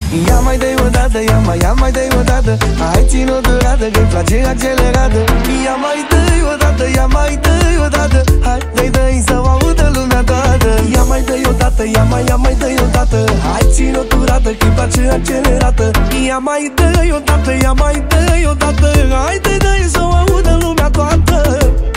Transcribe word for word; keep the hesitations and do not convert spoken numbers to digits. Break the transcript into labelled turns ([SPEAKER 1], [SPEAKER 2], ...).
[SPEAKER 1] Ia mai dă-i odată, ia mai, ia mai dă-i odată. Hai țin-o durată, că-i place accelerată. Ia mai dă-i odată, ia mai dă-i odată. Hai, dă-i, dă-i să o audă lumea toată. Ia mai dă-i odată, ia mai, ia mai dă-i odată. Hai țin-o durată, că-i place accelerată. Ia mai dă-i odată, ia mai dă-i odată. Hai, dă-i, dă-i să o audă lumea toată.